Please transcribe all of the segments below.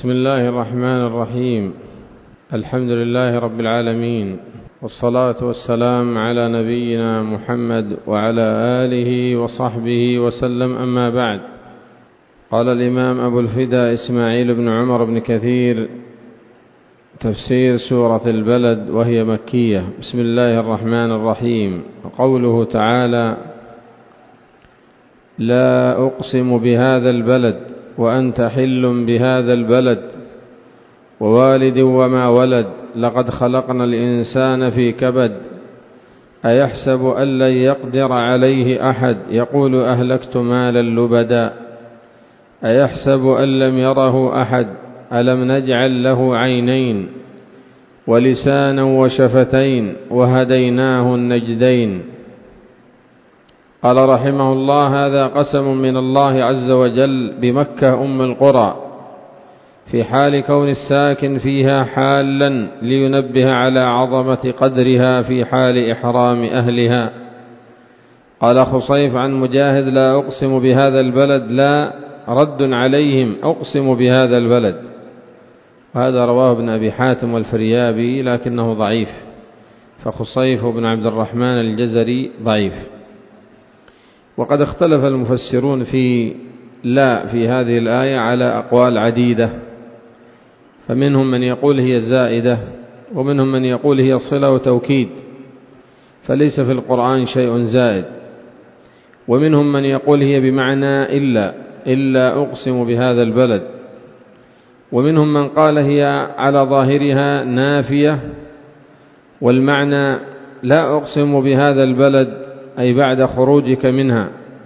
بسم الله الرحمن الرحيم. الحمد لله رب العالمين، والصلاة والسلام على نبينا محمد وعلى آله وصحبه وسلم، أما بعد. قال الإمام أبو الفداء إسماعيل بن عمر بن كثير: تفسير سورة البلد وهي مكية. بسم الله الرحمن الرحيم. قوله تعالى: لا أقسم بهذا البلد وأنت حل بهذا البلد ووالد وما ولد لقد خلقنا الإنسان في كبد أيحسب أن لن يقدر عليه أحد يقول أهلكت مالا لبدا أيحسب أن لم يره أحد ألم نجعل له عينين ولسانا وشفتين وهديناه النجدين. قال رحمه الله: هذا قسم من الله عز وجل بمكة أم القرى في حال كون الساكن فيها حالا لينبه على عظمة قدرها في حال إحرام أهلها. قال خصيف عن مجاهد: لا أقسم بهذا البلد، لا رد عليهم أقسم بهذا البلد. وهذا رواه ابن أبي حاتم والفريابي لكنه ضعيف، فخصيف بن عبد الرحمن الجزري ضعيف. وقد اختلف المفسرون في لا في هذه الآية على أقوال عديدة، فمنهم من يقول هي زائدة، ومنهم من يقول هي صلة وتوكيد فليس في القرآن شيء زائد، ومنهم من يقول هي بمعنى إلا أقسم بهذا البلد، ومنهم من قال هي على ظاهرها نافية والمعنى لا أقسم بهذا البلد أي بعد خروجك منها.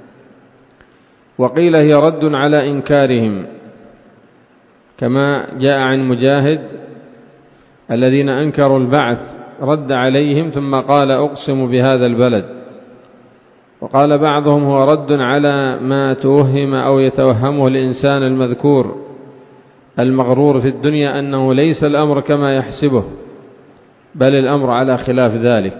وقيل هي رد على إنكارهم كما جاء عن مجاهد: الذين أنكروا البعث رد عليهم ثم قال أقسم بهذا البلد. وقال بعضهم هو رد على ما توهم أو يتوهمه الإنسان المذكور المغرور في الدنيا أنه ليس الأمر كما يحسبه، بل الأمر على خلاف ذلك.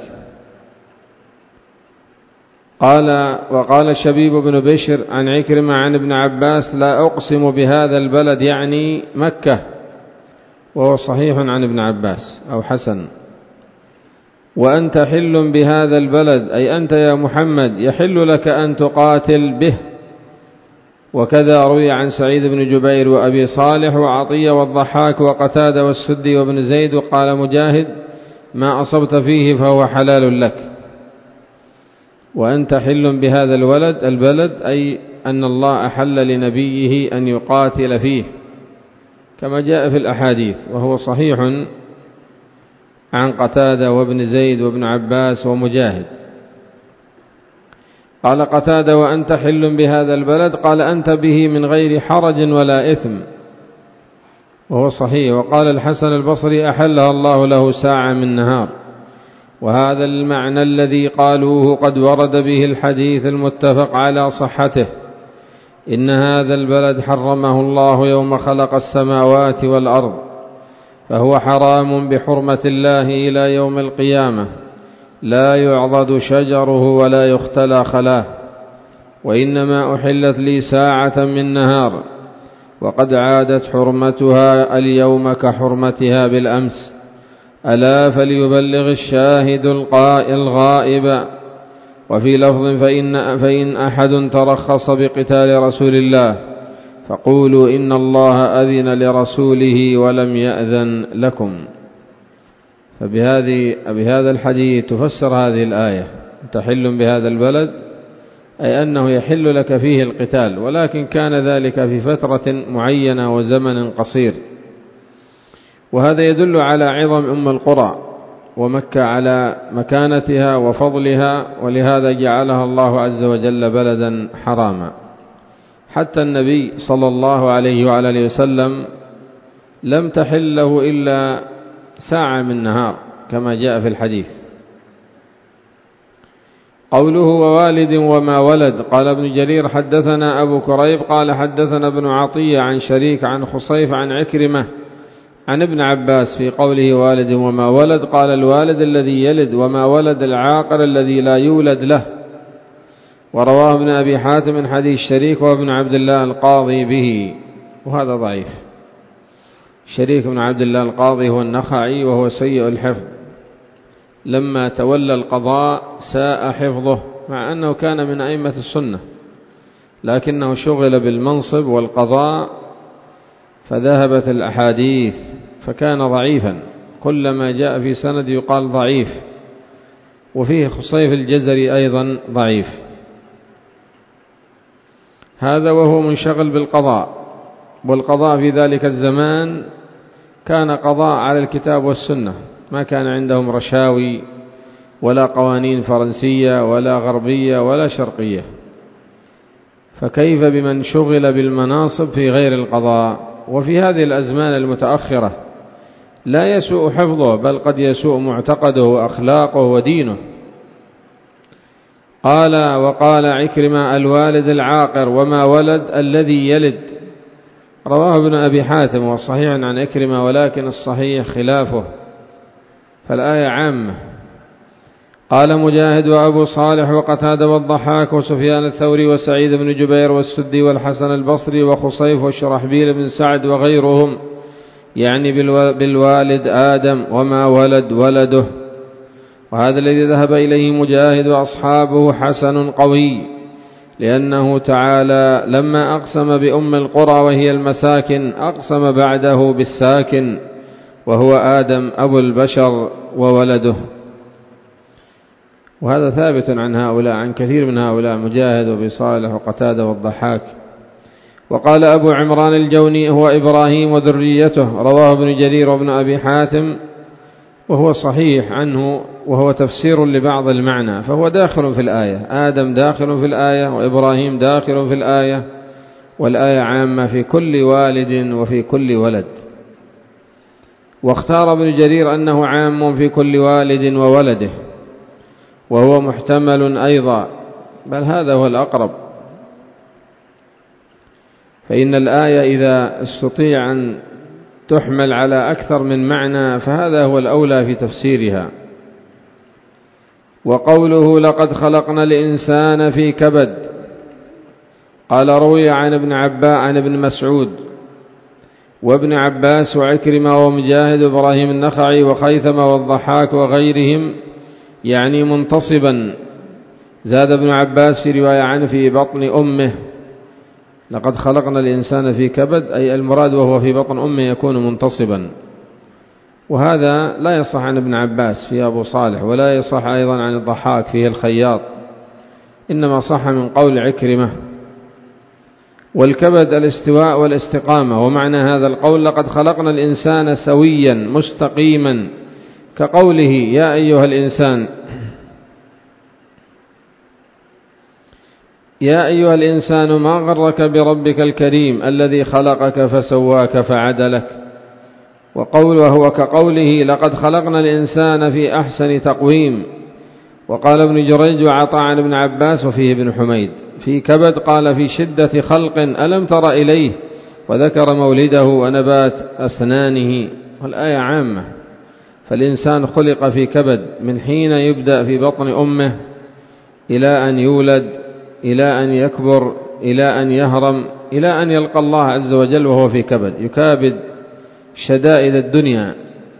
وقال شبيب بن بشر عن عكرمة عن ابن عباس: لا أقسم بهذا البلد يعني مكة، وهو صحيح عن ابن عباس أو حسن. وأنت حل بهذا البلد أي أنت يا محمد يحل لك أن تقاتل به. وكذا روي عن سعيد بن جبير وأبي صالح وعطية والضحاك وقتادة والسدي وابن زيد. وقال مجاهد: ما أصبت فيه فهو حلال لك. وأنت حل بهذا البلد أي أن الله أحل لنبيه أن يقاتل فيه كما جاء في الأحاديث، وهو صحيح عن قتادة وابن زيد وابن عباس ومجاهد. قال قتادة: وأنت حل بهذا البلد، قال أنت به من غير حرج ولا إثم، وهو صحيح. وقال الحسن البصري: أحلها الله له ساعة من نهار. وهذا المعنى الذي قالوه قد ورد به الحديث المتفق على صحته: إن هذا البلد حرمه الله يوم خلق السماوات والأرض، فهو حرام بحرمة الله إلى يوم القيامة، لا يعضد شجره ولا يختلى خلاه، وإنما أحلت لي ساعة من نهار، وقد عادت حرمتها اليوم كحرمتها بالأمس. ألا فليبلغ الشاهد الغائب. وفي لفظ: فإن أحد ترخص بقتال رسول الله فقولوا إن الله أذن لرسوله ولم يأذن لكم. فبهذا الحديث تفسر هذه الآية: تحل بهذا البلد أي أنه يحل لك فيه القتال، ولكن كان ذلك في فترة معينة وزمن قصير. وهذا يدل على عظم أم القرى ومكة على مكانتها وفضلها، ولهذا جعلها الله عز وجل بلدا حراما. حتى النبي صلى الله عليه وعلى آله وسلم لم تحل له إلا ساعة من نهار كما جاء في الحديث. قوله: ووالد وما ولد. قال ابن جرير: حدثنا أبو كريب قال حدثنا ابن عطية عن شريك عن خصيف عن عكرمة عن ابن عباس في قوله والد وما ولد. قال: الوالد الذي يلد، وما ولد العاقر الذي لا يولد له. ورواه ابن أبي حاتم من حديث شريك وابن عبد الله القاضي به، وهذا ضعيف. شريك بن عبد الله القاضي هو النخعي، وهو سيء الحفظ. لما تولى القضاء ساء حفظه، مع أنه كان من أئمة السنة، لكنه شغل بالمنصب والقضاء فذهبت الأحاديث فكان ضعيفا، كلما جاء في سند يقال ضعيف. وفيه خصيف الجزري أيضا ضعيف. هذا وهو منشغل بالقضاء، والقضاء في ذلك الزمان كان قضاء على الكتاب والسنة، ما كان عندهم رشاوي ولا قوانين فرنسية ولا غربية ولا شرقية، فكيف بمن شغل بالمناصب في غير القضاء؟ وفي هذه الأزمان المتأخرة لا يسوء حفظه، بل قد يسوء معتقده وأخلاقه ودينه. وقال عكرمة: الوالد العاقر وما ولد الذي يلد. رواه ابن أبي حاتم وصحيح عن عكرمة، ولكن الصحيح خلافه، فالآية عامة. قال مجاهد وأبو صالح وقتادة والضحاك وسفيان الثوري وسعيد بن جبير والسدي والحسن البصري وخصيف وشرحبيل بن سعد وغيرهم، يعني بالوالد آدم وما ولد ولده. وهذا الذي ذهب إليه مجاهد وأصحابه حسن قوي، لأنه تعالى لما أقسم بأم القرى وهي المساكن أقسم بعده بالساكن، وهو آدم أبو البشر وولده. وهذا ثابت عن هؤلاء، عن كثير من هؤلاء، مجاهد وابي صالح وقتادة والضحاك. وقال أبو عمران الجوني: هو إبراهيم وذريته. رواه ابن جرير وابن أبي حاتم، وهو صحيح عنه، وهو تفسير لبعض المعنى، فهو داخل في الآية. آدم داخل في الآية، وإبراهيم داخل في الآية، والآية عامة في كل والد وفي كل ولد. واختار ابن جرير أنه عام في كل والد وولده، وهو محتمل أيضا، بل هذا هو الأقرب، فإن الآية إذا استطيع أن تحمل على أكثر من معنى فهذا هو الأولى في تفسيرها. وقوله: لقد خلقنا الإنسان في كبد. قال روي عن ابن مسعود وابن عباس وعكرمة ومجاهد وإبراهيم النخعي وخيثمة والضحاك وغيرهم، يعني منتصبا. زاد ابن عباس في رواية عنه: في بطن أمه. لقد خلقنا الإنسان في كبد، أي المراد وهو في بطن أمه يكون منتصبا. وهذا لا يصح عن ابن عباس في أبو صالح، ولا يصح أيضا عن الضحاك فيه الخياط، إنما صح من قول عكرمة. والكبد الاستواء والاستقامة. ومعنى هذا القول: لقد خلقنا الإنسان سويا مستقيما، كقوله: يا أيها الإنسان ما غرك بربك الكريم الذي خلقك فسواك فعدلك. وهو كقوله: لقد خلقنا الإنسان في أحسن تقويم. وقال ابن جريج وعطاء عن ابن عباس وفيه ابن حميد: في كبد قال في شدة خلق ألم تر إليه، وذكر مولده ونبات أسنانه. والآية عامة، فالإنسان خلق في كبد من حين يبدأ في بطن أمه إلى أن يولد، إلى أن يكبر، إلى أن يهرم، إلى أن يلقى الله عز وجل وهو في كبد، يكابد شدائد الدنيا.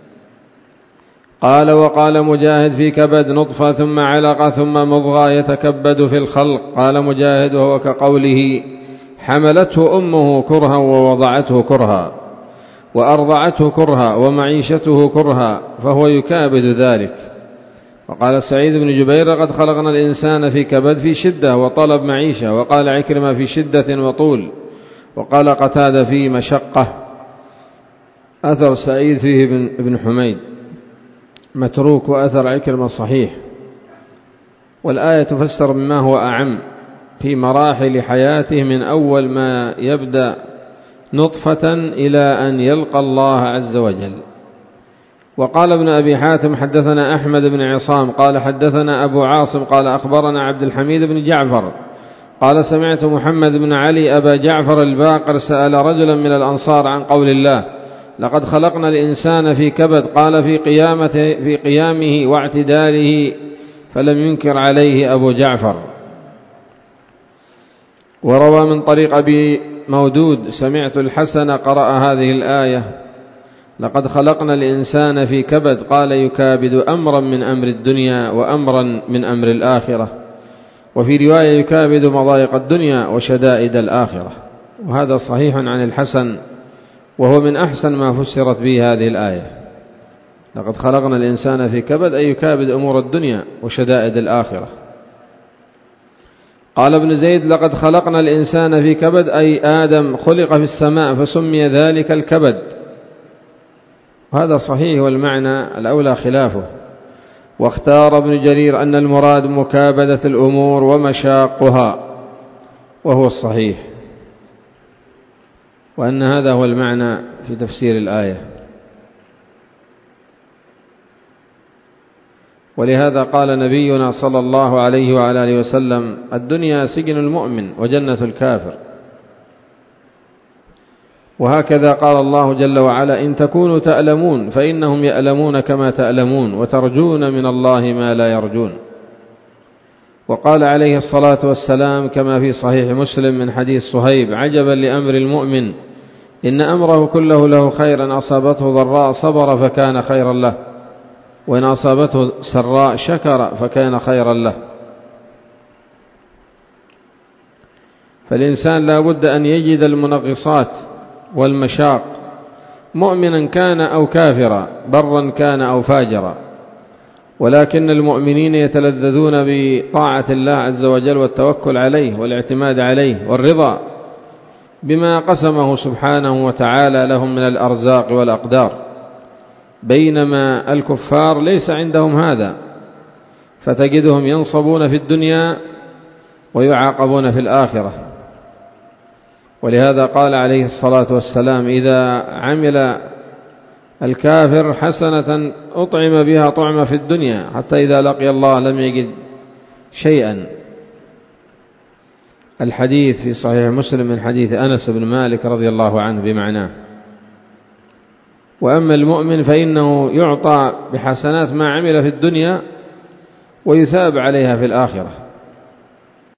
وقال مجاهد: في كبد نطفة ثم علقة ثم مضغة يتكبد في الخلق. قال مجاهد: وهو كقوله: حملته أمه كرها ووضعته كرها وأرضعته كرها ومعيشته كرها، فهو يكابد ذلك. وقال سعيد بن جبير: قد خلقنا الإنسان في كبد في شدة وطلب معيشة. وقال عكرمة: في شدة وطول. وقال قتادة: في مشقة. أثر سعيد فيه ابن حميد متروك، وأثر عكرمة صحيح. والآية تفسر مما هو أعم في مراحل حياته، من أول ما يبدأ نطفة إلى أن يلقى الله عز وجل. وقال ابن أبي حاتم: حدثنا أحمد بن عصام قال حدثنا أبو عاصم قال أخبرنا عبد الحميد بن جعفر قال سمعت محمد بن علي أبا جعفر الباقر سأل رجلا من الأنصار عن قول الله: لقد خلقنا الإنسان في كبد. قال: في قيامه واعتداله، فلم ينكر عليه أبو جعفر. وروى من طريق أبي مودود: سمعت الحسن قرأ هذه الآية لقد خلقنا الإنسان في كبد، قال يكابد أمرا من أمر الدنيا وأمرا من أمر الآخرة، وفي رواية يكابد مضايق الدنيا وشدائد الآخرة. وهذا صحيح عن الحسن، وهو من أحسن ما فسرت به هذه الآية. لقد خلقنا الإنسان في كبد أي يكابد أمور الدنيا وشدائد الآخرة. قال ابن زيد لقد خلقنا الإنسان في كبد أي آدم خلق في السماء فسمي ذلك الكبد، وهذا صحيح والمعنى الأولى خلافه. واختار ابن جرير أن المراد مكابدة الأمور ومشاقها، وهو الصحيح، وأن هذا هو المعنى في تفسير الآية. ولهذا قال نبينا صلى الله عليه وعلى آله وسلم: الدنيا سجن المؤمن وجنة الكافر. وهكذا قال الله جل وعلا: إن تكونوا تألمون فإنهم يألمون كما تألمون وترجون من الله ما لا يرجون. وقال عليه الصلاة والسلام كما في صحيح مسلم من حديث صهيب: عجبا لأمر المؤمن إن أمره كله له خير، إن أصابته ضراء صبر فكان خيرا له، وإن أصابته سراء شكر فكان خيرا له. فالإنسان لا بد أن يجد المنغصات والمشاق، مؤمنا كان أو كافرا، برا كان أو فاجرا. ولكن المؤمنين يتلذذون بطاعة الله عز وجل والتوكل عليه والاعتماد عليه والرضا بما قسمه سبحانه وتعالى لهم من الأرزاق والأقدار، بينما الكفار ليس عندهم هذا، فتجدهم ينصبون في الدنيا ويعاقبون في الآخرة. ولهذا قال عليه الصلاة والسلام: إذا عمل الكافر حسنة أطعم بها طعمة في الدنيا حتى إذا لقي الله لم يجد شيئا. الحديث في صحيح مسلم من حديث أنس بن مالك رضي الله عنه بمعناه. وأما المؤمن فإنه يعطى بحسنات ما عمل في الدنيا ويثاب عليها في الآخرة.